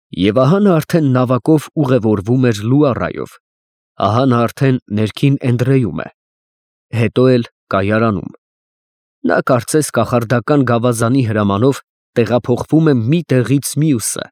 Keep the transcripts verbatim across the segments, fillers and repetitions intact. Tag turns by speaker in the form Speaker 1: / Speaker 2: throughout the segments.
Speaker 1: Եվ ահա նա արդեն նավակով ուղևորվում էր Լուարայով, ահա նա արդեն ներքին Էնդրեում է, հետո էլ կայարանում։ Նա կարծես կախարդական գավազանի հրամանով տեղափոխվում է մի տեղից մյուսը։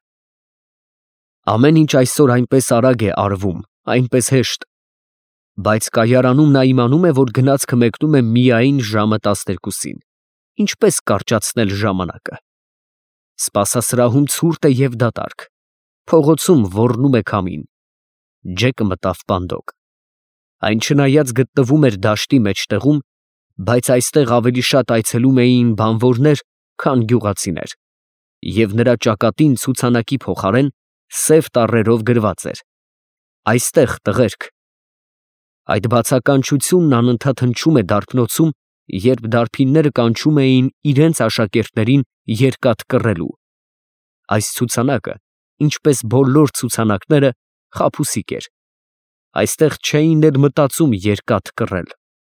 Speaker 1: Ամեն ինչ այսօր այնպես արագ է արվում, այնպես հեշտ, բայց կայարանում նա իմանում է, որ գնացքը մեկնում է միայն ժամը տասներկուսին։ Ինչպես կարճացնել ժամանակը։ Սպասասրահում ցուրտ է և դատարկ, փողոցում ոռնում է քամին։ Ջեկը մտավ պանդոկ։ Այն չնայած գտնվում էր դաշտի մեջտեղում, բայց այստեղ ավելի շատ այցելում էին բանվորներ, քան գյուղացիներ, և նրա ճակատին ցուցանակի փոխարեն սև տառերով գրված էր. «Այստեղ տղերք»։ Այդ բացականչությունն անընդհատ հնչում է դարբնոցում, երբ դարբինները կանչում էին իրենց աշակերտներին երկաթ կռելու։ Այս ցուցանակը, ինչպես բոլոր ցուցանակները, խաբուսիկ էր։ Այստեղ չէին էլ մտածում երկաթ կռել։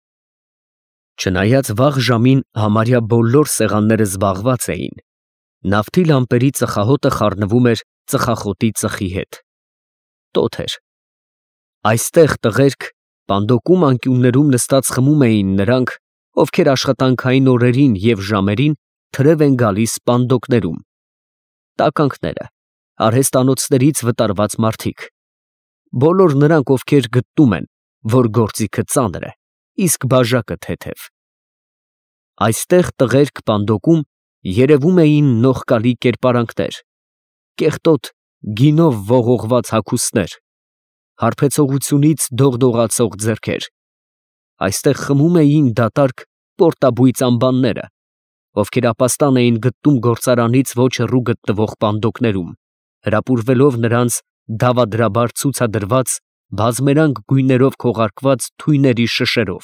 Speaker 1: Չնայած վաղ ժամին համարյա բոլոր սեղանները զբաղված էին, նավթի լամպերի ծխահոտը խառնվում էր ծխախոտի ծխի հետ։ Տոթ էր։ Այստեղ տղերք պանդոկում անկյուններում նստած խմում էին նրանք, ովքեր աշխատանքային օրերին և ժամերին թրև են գալիս պանդոկներում։ Տականքները, արհեստանոցներից վտարված մարդիկ։ Բոլոր նրանք, ովքեր գտնում են, որ գործիքը ծանր է, իսկ բաժակը թեթև։ Այստեղ տղերք պանդոկում երևում էին նողկալի կերպարանքներ, կեղտոտ գինով ողողված հագուստներ, հարբեցողությունից դողդողացող ձեռքեր։ Այստեղ խմում էին դատարկ պորտաբույծ անբանները, ովքեր ապաստան էին գտնում գործարանից ոչ հեռու գտնվող պանդոկներում, հրապուրվելով նրանց դավադրաբար ցուցադրված բազմերանգ գույներով քողարկված թույների շշերով։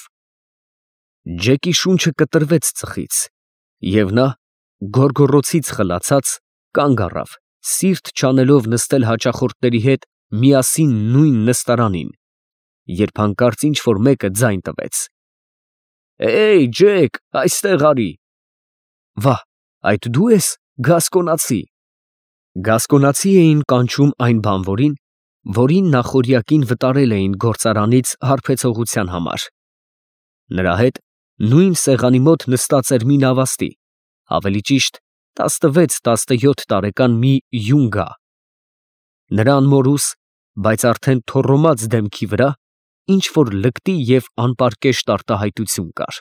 Speaker 1: Ջեկի շունչը կտրվեց ծխից, և նա, գոռգոռոցից խլացած, կանգ առավ, սիրտ չանելով նստել հաճախորդների հետ միասին նույն նստարանին, երբ հանկարծ ինչ֊որ մեկը ձայն տվեց. «Է՜յ, Ջեք, այստեղ արի»։ «Վա, այդ դու ես, գասկոնացի»։ Գասկոնացի էին կանչում այն բանվորին, որին նախօրյակին վտարել էին գործարանից հարբեցողության համար։ Նրա հետ նույն սեղանի մոտ նստած էր մի նավաստի, ավելի ճիշտ տասնվեց֊տասնյոթ տարեկան մի յունգա։ Նրա անմորուս, բայց արդեն թոռոմած դեմքի վրա ինչ֊որ լկտի և անպարկեշտ արտահայտություն կար։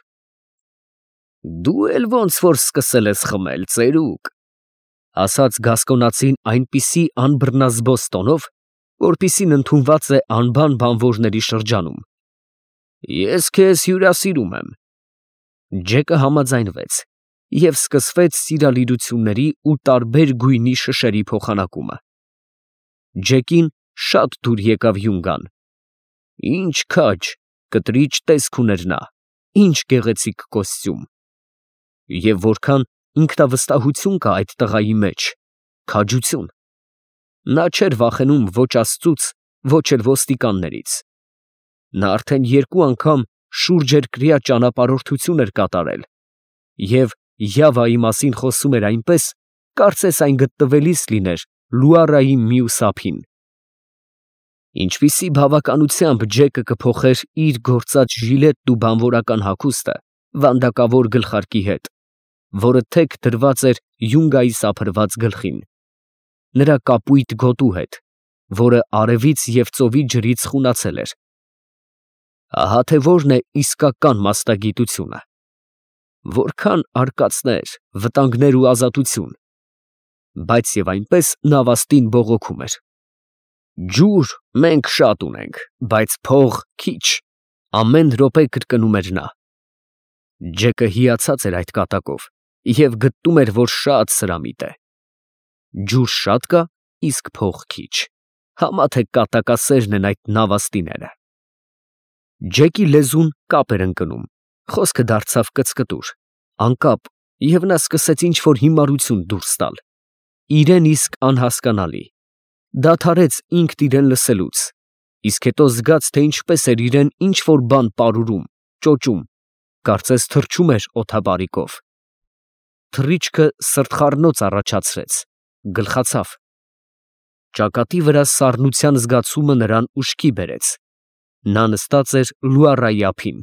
Speaker 1: «Դու էլ ոնց որ սկսել ես խմել, ծերուկ», ֊ ասաց գասկոնացին այնպիսի անբռնազբոս տոնով, որպիսին ընդունված է անբան բանվորների շրջանում։ «Ես քեզ հյուրասիրում եմ»։ Ջեկը համաձայնվեց, և սկսվեց սիրալիրությունների ու տարբեր գույնի շշերի փոխանակումը։ Ջեկին շատ դուր եկավ յունգան։ Ինչ քաջ, կտրիչ տեսք ուներ նա, ինչ գեղեցիկ կոստյում։ Եվ որքան ինքնավստահություն կա այդ տղայի մեջ, քաջություն։ Նա չէր վախենում ոչ աստծուց, ոչ էլ ոստիկաններից։ Նա արդեն երկու անգամ շուրջերկրյա ճանապարհորդություն էր կատարել և Յավայի մասին խոսում էր այնպես, կարծես այն գտնվելիս լիներ Լուարայի մյուս ափին։ Ինչպիսի բավականությամբ Ջեկը կփոխեր իր գործած ժիլետն ու բանվորական հագուստը վանդակավոր գլխարկի հետ, որը թեք դրված էր յունգայի սափրված գլխին, նրա կապույտ գոտու հետ, որը արևից և ծովի ջրից խունացել էր։ Ահա թե որն է իսկական մասնագիտությունը։ Որքան արկածներ, վտանգներ ու ազատություն, բայց և այնպես նավաստին բողոքում էր. «Ջուր մենք շատ ունենք, բայց փող քիչ», ամեն րոպե կրկնում էր նա։ Ջեկը հիացած էր այդ կատակով և գտնում էր, որ շատ սրամիտ է։ Ջուր շատ կա, իսկ փող քիչ, համա թե կատակասերն են այդ նավաստիները։ Ջեկի լեզուն կապ էր ընկնում, խոսքը դարձավ կծկտուր, անկապ, և նա սկսեց ինչ֊որ հիմարություն դուրս տալ, իրեն իսկ անհասկանալի, դադարեց ինքն իրեն լսելուց, իսկ հետո զգաց, թե ինչպես էր իրեն ինչ֊որ բան պարուրում, ճոճում, կարծես թռչում էր օդապարիկով։ Թռիչքը սրտխառնոց առաջացրեց, գլխացավ։ Ճակատի վրա սառնության զգացումը նրան ուշքի բերեց։ Նա նստած էր լուարայի ափին։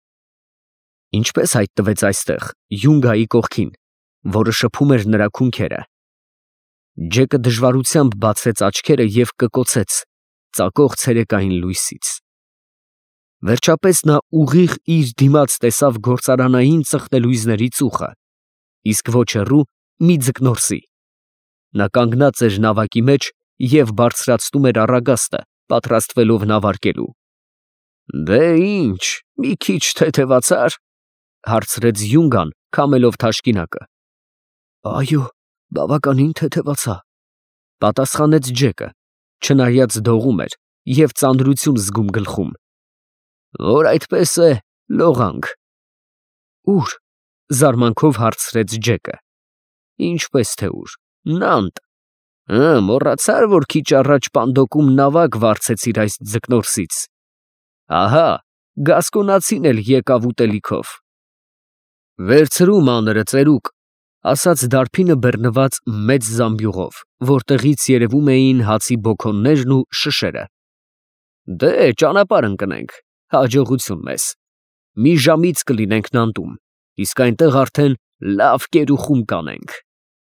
Speaker 1: Ինչպես հայտնվեց այստեղ, Յունգայի կողքին, որը շփում էր նրա քունքերը։ Ջեկը դժվարությամբ բացեց աչքերը և կկոցեց ծակող ցերեկային լույսից։ Վերջապես նա ուղիղ իր դիմաց տեսավ գործարանային ծխնելույզների ծուխը, իսկ ոչ հեռու մի ձկնորսի։ Նա կանգնած էր նավակի մեջ և բարձրացնում էր առագաստը, պատրաստվելով նավարկելու։ «Դե ինչ, մի քիչ թեթևացա՞ր», հարցրեց Յունգան, քամելով թաշկինակը։ «Այո, բավականին թեթևացա», պատասխանեց Ջեկը, չնայած դողում էր և ծանրություն զգում գլխում։ «Որ այդպես է, լողանք»։ «Ո՞ւր», զարմանքով հարցրեց Ջեկը։ «Ինչպես թե ուր, Նանտ։ Հը, մոռացա՞ր, որ քիչ առաջ Պանդոկում նավակ վարձեցիր այս ձկնորսից։ Ահա, գասկոնացին էլ եկավ ուտելիքով»։ «Վերցրու մանրը, ծերուկ», ասաց դարբինը բեռնված մեծ զամբյուղով, որտեղից երևում էին հացի բոքոններն ու շշերը։ «Դե, ճանապարհ ընկնենք, հաջողություն մեզ։ Մի ժամից կլինենք Նանտում, իսկ այնտեղ արդեն լավ կերուխում կանենք»։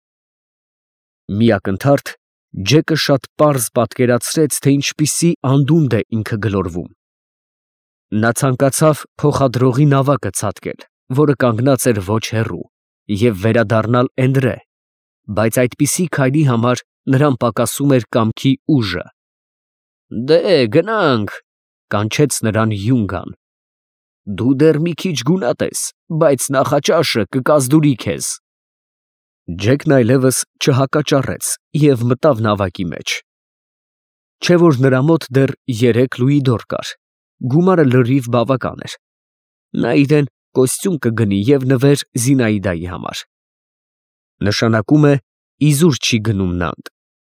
Speaker 1: Մի ակնթարթ Ջեկը շատ պարզ պատկերացրեց, թե ինչպիսի անդունդ է ինքը գլորվում։ Նա ցանկացավ փոխադրողի նավակը ցատկել, որը կանգնած էր ոչ հեռու, և վերադառնալ Էնդրե, բայց այդպիսի քայլի համար նրան պակասում էր կամքի ուժը։ «Դե, գնանք», կանչեց նրան Յունգան։ «Դու դեռ մի քիչ գունատ ես, բայց նախաճաշը կկազդուրի քեզ»։ Ջեկն այլևս չհակաճառեց և մտավ նավակի մեջ։ Չէ որ նրա մոտ դեռ երեք լուիդոր կար, գումարը լրիվ բավական էր։ Նա իրեն կոստյում կգնի և նվեր Զինայդայի համար։ Նշանակում է իզուր չի գնում Նանտ։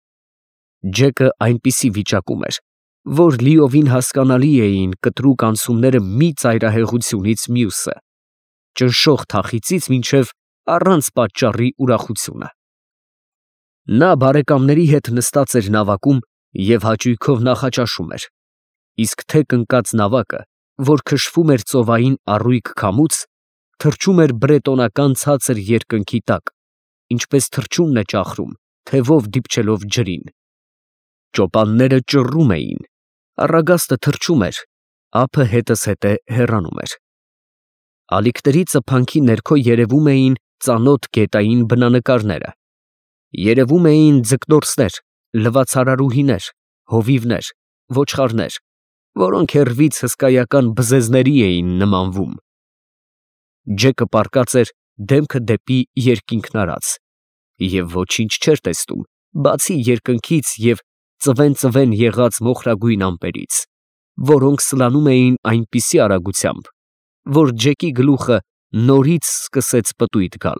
Speaker 1: Ջեկը այնպիսի վիճակում էր, որ լիովին հասկանալի էին կտրուկ անցումները մի ծայրահեղությունից մյուսը, ճնշող թախիծից մինչև առանց պատճառի ուրախությունը։ Նա բարեկամների հետ նստած էր նավակում և հաճույքով նախաճաշում էր, իսկ թեք ընկած նավակը, որ քշվում էր ծովային առույգ քամուց, թռչում էր բրետոնական ցածր երկնքի տակ, ինչպես թռչունն է ճախրում, թևով դիպչելով ջրին։ Ճոպանները ճռռում էին, առագաստը թռչում էր, ափը հետզհետե հեռանում էր։ Ալիքների ծփանքի ներքո երևում էին ծանոթ գետային բնանկարները։ Երևում էին ձկնորսներ, լվացարարուհիներ, հովիվներ, ոչխարներ, որոնք հեռվից հսկայական բզեզների էին նմանվում։ Ջեկը պառկած էր դեմքը դեպի երկինքն արած և ոչինչ չէր տեսնում, բացի երկնքից և ծվեն֊ծվեն եղած մոխրագույն ամպերից, որոնք սլանում էին այնպիսի արագությամբ, որ Ջեկի գլուխը նորից սկսեց պտույտ գալ։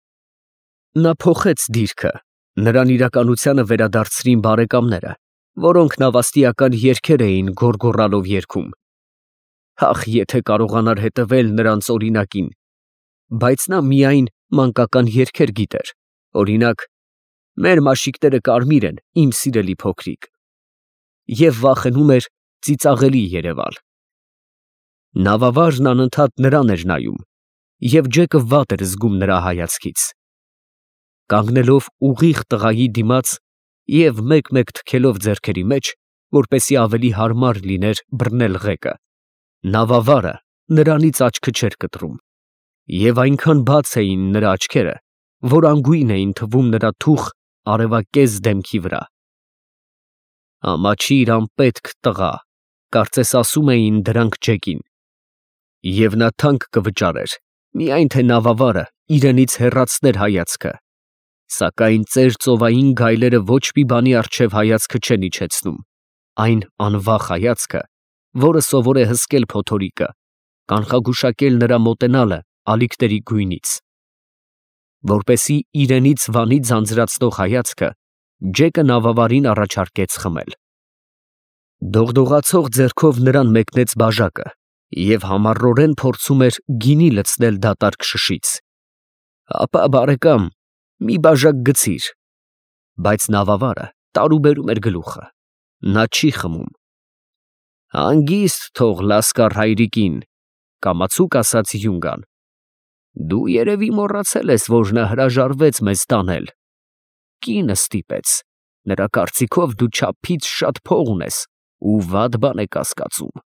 Speaker 1: Նա փոխեց դիրքը, նրան իրականությանը վերադարձրին բարեկամները, որոնք նավաստիական երգեր էին գոռգոռալով երգում։ Հախ, եթե կարողանար հետևել նրանց օրինակին, բայց նա միայն մանկական երգեր գիտեր, օրինակ՝ «Մեր մաշիկները կարմիր են, իմ սիրելի փոքրիկ», և վախենում էր ծիծաղելի երևալ։ Նավավարն անընդհատ նրան էր նայում, և Ջեկը վատ էր զգում նրա հայացքից։ Կանգնելով ուղիղ տղայի դիմաց և մեկ֊մեկ թքելով ձեռքերի մեջ, որպեսզի ավելի հարմար լիներ բռնել ղեկը, նավավարը նրանից աչքը չէր կտրում, և այնքան բաց էին նրա աչքերը, որ անգույն էին թվում նրա թուխ արևակեզ դեմքի վրա։ «Ամաչիր անպետք տղա», կարծես ասում էին դրանք Ջեկին, և նա թանկ կվճարեր, միայն թե նավավարը իրենից հեռացներ հայացքը, սակայն ծեր ծովային գայլերը ոչ մի բանի առջև հայացքը չեն իջեցնում, այն անվախ հայացքը, որը սովոր է հսկել փոթորիկը, կանխագուշակել նրա մոտենալը ալիքների գույնից։ Որպեսզի իրենից վանի ձանձրացնող հայացքը, Ջեկը նավավարին առաջարկեց խմել։ Դողդողացող ձեռքով նրան մեկնեց բաժակը և համառորեն փորձում էր գինի լցնել դատարկ շշից։ «Հապա, բարեկամ, մի բաժակ գցիր»։ Բայց նավավարը տարուբերում էր գլուխը։ Նա չի խմում։ Հանգիստ թող Լասկար հայրիկին, կամացուկ ասաց Յունգան։ Դու երևի մոռացել ես, որ նա հրաժարվեց մեզ տանել։ Կինը ստիպեց, նրա կարծիքով դու չափից շատ փող ունես ու վատ բան է կասկածում։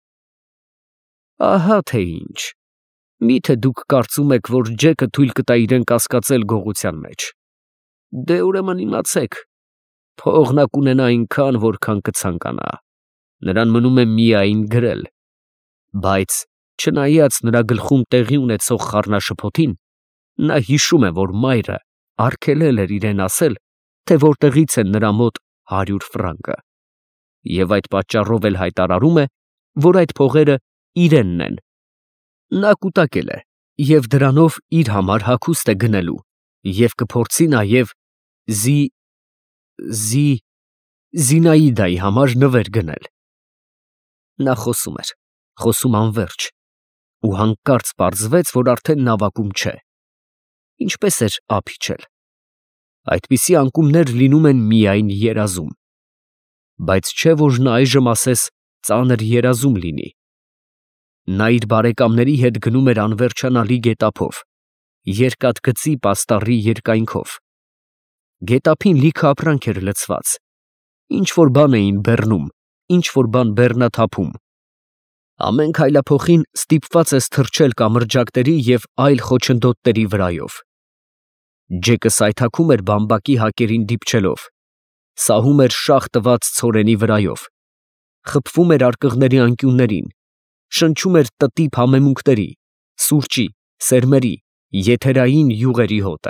Speaker 1: Ահա թե ինչ։ Միթե դուք կարծում եք, որ Ջեկը թույլ կտա իրեն կասկածել գողության մեջ։ Դե ուրեմն իմացեք, փողն կունենա այնքան, որքան կցանկանա։ Նրան մնում է միայն գրել։ Բայց չնայած նրա գլխում տեղի ունեցող խառնաշփոթին, նա հիշում է, որ մայրը արգելել էր իրեն ասել, թե որտեղից են նրա մոտ հարյուր ֆրանկը, և այդ պատճառով էլ հայտարարում է, որ այդ փողերը իրենն են։ Նա կուտակել է և դրանով իր համար հագուստ է գնելու և կփորձի նաև Զի… Զի… Զինաիդայի համար նվեր գնել։ Նա խոսում էր, խոսում անվերջ, ու հանկարծ պարզվեց, որ արդեն նավակում չէ։ Ինչպես էր ափ իջել։ Այդպիսի անկումներ լինում են միայն երազում։ Բայց չէ որ նա այժմ ասես ծանր երազում լինի։ Նա իր բարեկամների հետ գնում էր անվերջանալի գետափով, երկաթգծի պաստառի երկայնքով։ Գետափին լիքը ապրանք էր լցված։ Ինչ-որ բան էին բեռնում, ինչ-որ բան բեռնաթափում։ Ամեն քայլափոխին ստիպված ես թռչել կամրջակների և այլ խոչընդոտների վրայով։ Ջեկը սայթաքում էր բամբակի հակերին դիպչելով, սահում էր շաղ տված ցորենի վրայով, խփվում էր արկղների անկյուններին, շնչում էր տտիպ համեմունքների, սուրճի, սերմերի, եթերային յուղերի հոտը։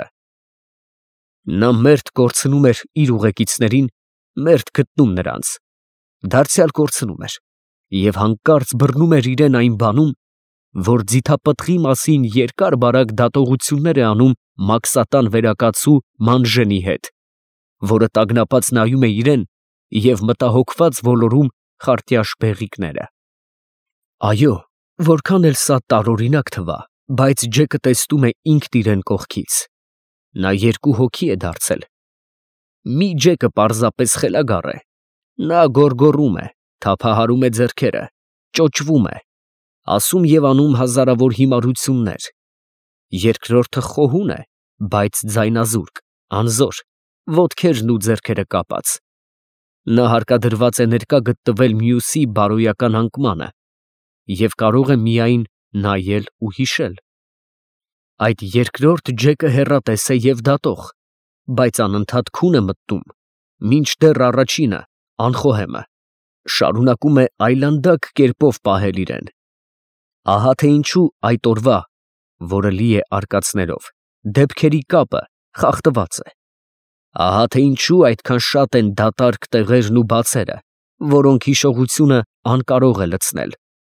Speaker 1: Նա մերթ կորցնում էր իր ուղեկիցներին, մերթ գտնում նրանց, դարձյալ կորցնում էր և հանկարծ բռնում էր իրեն այն բանում, որ ձիթապտղի մասին երկար֊բարակ դատողություններ է անում մաքսատան վերակացու Մանժենի հետ, որը տագնապած նայում է իրեն և մտահոգված ոլորում խարտյաշ բեղիկները։ Այո, որքան էլ սա տարօրինակ թվա, բայց Ջեկը տեսնում է ինքն իրեն կողքից։ Նա երկու հոգի է դարձել։ Մի Ջեկը պարզապես խելագար է։ Նա գոռգոռում է, թափահարում է ձեռքերը, ճոճվում է, ասում և անում հազարավոր հիմարություններ։ Երկրորդը խոհուն է, բայց ձայնազուրկ, անզոր, ոտքերն ու ձեռքերը կապած։ Նա հարկադրված է ներկա գտնվել մյուսի բարոյական անկմանը և կարող է միայն նայել ու հիշել։ Այդ երկրորդ Ջեկը հեռատես է և դատող, բայց անընդհատ քուն է մտնում, մինչդեռ առաջինը, անխոհեմը, շարունակում է այլանդակ կերպով պահել իրեն։ Ահա թե ինչու այդ օրվա, որը լի է արկածներով, դեպքերի կապը խախտված է։ Ահա թե ինչու այդքան շատ են դատարկ տեղերն ու բացերը, որոնք հիշողությունը անկարող է լցնել։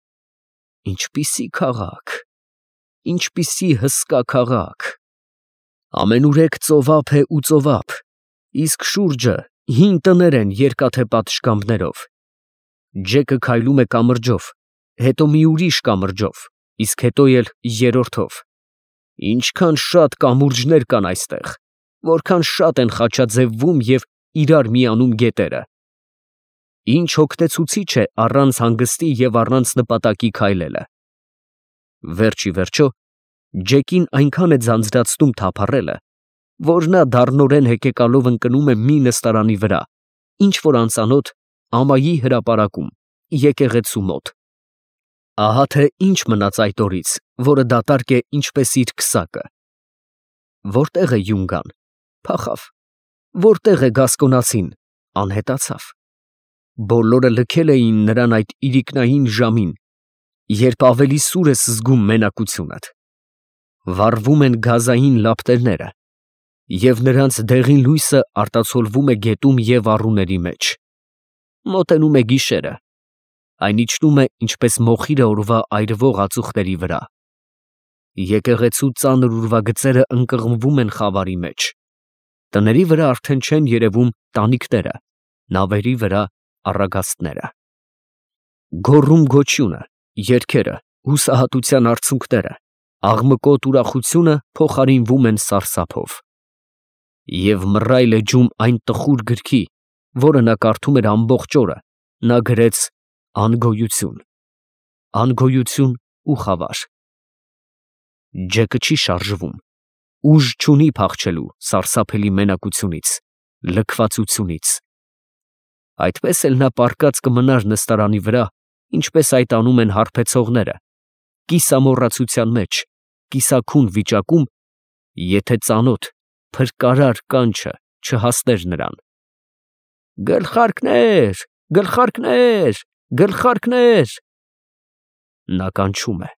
Speaker 1: Ինչպիսի քաղաք, ինչպիսի հսկա քաղաք։ Ամենուրեք ծովափ է ու ծովափ, իսկ շուրջը հին տներ են երկաթե պատշգամբներով։ Ջեկը քայլում է կամրջով, հետո մի ուրիշ կամրջով, իսկ հետո էլ երրորդով։ Ինչքան շատ կամուրջներ կան այստեղ, որքան շատ են խաչաձևվում և իրար միանում գետերը։ Ինչ հոգնեցուցիչ է առանց հանգստի և առանց նպատակի քայլելը։ Վերջ ի վերջո, Ջեկին այնքան է ձանձրացնում թափառելը, որ նա դառնորեն հեկեկալով ընկնում է մի նստարանի վրա, ինչ֊որ անծանոթ ամայի հրապարակում, եկեղեցու մոտ։ Ահա թե ինչ մնաց այդ օրից, որը դատարկ է ինչպես իր քսակը։ Որտե՞ղ է Յունգան։ Փախավ։ Որտե՞ղ է Գասկոնացին։ Անհետացավ։ Բոլորը լքել էին նրան այդ իրիկնային ժամին, երբ ավելի սուր ես զգում մենակությունդ։ Վառվում են գազային լապտերները, և նրանց դեղին լույսը արտացոլվում է գետում և առուների մեջ։ Մոտենում է գիշերը, այն իջնում է ինչպես մոխիրը օրվա այրվող ածուխների վրա։ Եկեղեցու ծանր ուրվագծերը ընկղմվում են խավարի մեջ։ Տների վրա արդեն չեն երևում տանիքները, նավերի վրա առագաստները։ Գոռում֊գոչյունը, երգերը, հուսահատության արցունքները, աղմկոտ ուրախությունը փոխարինվում են սարսափով։ Եվ մռայլ էջում այն տխուր գրքի, որը նա կարդում էր ամբողջ օրը, նա գրեց անգոյություն, անգոյություն ու խավար։ Ջեկը չի շարժվում, ուժ չունի փախչելու սարսափելի մենակությունից, լքվածությունից։ Այդպես էլ նա պառկած կմնար նստարանի վրա, ինչպես այդ անում են հարբեցողները, կիսամոռացության մեջ, կիսաքուն վիճակում, եթե ծանոթ, փրկարար կանչը չհասներ նրան։ Գլխարկներ, գլխարկներ, գլխարկներ։ Նա կանչում է.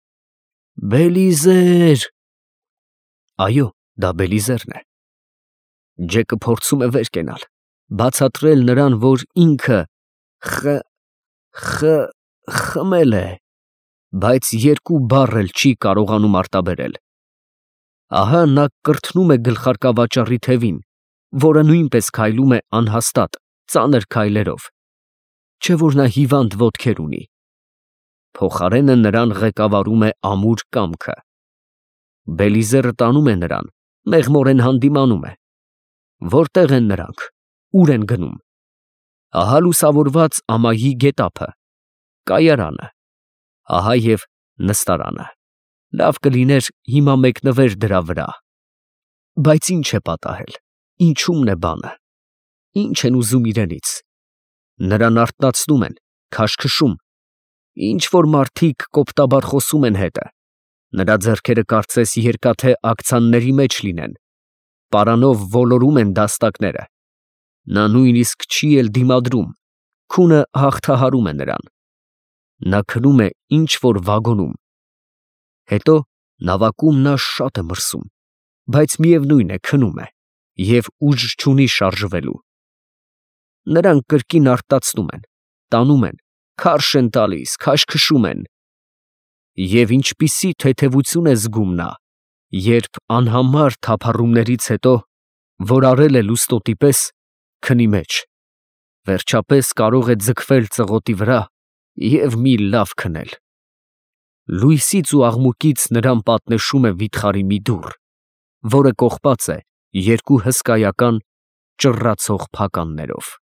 Speaker 1: Բելիզեր։ Այո, դա Բելիզերն է։ Ջեկը փորձում է վեր կենալ, բացատրել նրան, որ ինքը խ խ խմել է, բայց երկու բառ էլ չի կարողանում արտաբերել։ Ահա նա կրթնում է գլխարկավաճառի թևին, որը նույնպես քայլում է անհաստատ, ծանր քայլերով, չէ որ նա հիվանդ ոտքեր ունի։ Փոխարենը նրան ղեկավարում է ամուր կամքը։ Բելիզերը տանում է նրան, մեղմորեն հանդիմանում է։ Որտեղ են նրանք, ուր են գնում։ Ահա լուսավորված ամայի գետափը, կայարանը, ահա և նստարանը։ Լավ կլիներ հիմա մեկնվեր դրա վրա։ Բայց ինչ է պատահել, ինչումն է բանը, ինչ են ուզում իրենից։ Նրան արթնացնում են, քաշքշում, ինչ որ մարդիկ կոպտաբար խոսում են հետը։ Նրա ձեռքերը կարծես երկաթե աքցանների մեջ լինեն, պարանով ոլորում են դաստակները։ Նա նույնիսկ չի էլ դիմադրում, քունը հաղթահարում է նրան։ Նա քնում է ինչ որ վագոնում։ Հետո նավակում նա շատ է մրսում, բայց միևնույն է քնում է և ուժ չունի շարժվելու։ Նրան կրկին արտացնում են, տանում են, քարշ են տալիս, քաշքշում են։ Եվ ինչպիսի թեթևություն է զգում նա, երբ անհամար թափառումներից հետո, որ արել է լուստոտի պես, քնի մեջ, վերջապես կարող է ձգվել ծղոտի վրա և մի լավ քնել։ Լույսից ու աղմուկից նրան պատնեշում է վիթխարի մի դուռ, որը կողպած է երկու հսկայական ճռռացող փականներով։